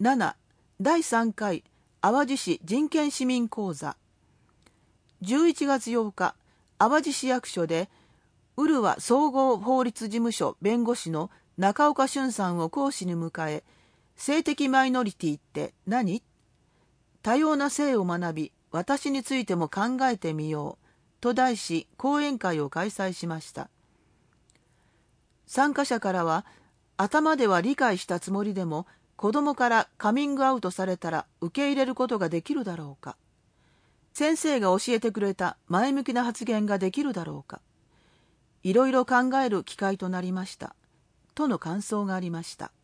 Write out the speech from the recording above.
7. 第3回淡路市人権市民講座。11月8日、淡路市役所で潤和総合法律事務所弁護士の中岡俊さんを講師に迎え、性的マイノリティって何？多様な性を学び、私についても考えてみようと題し、講演会を開催しました。参加者からは、頭では理解したつもりでも、子供からカミングアウトされたら受け入れることができるだろうか。先生が教えてくれた前向きな発言ができるだろうか。いろいろ考える機会となりました。との感想がありました。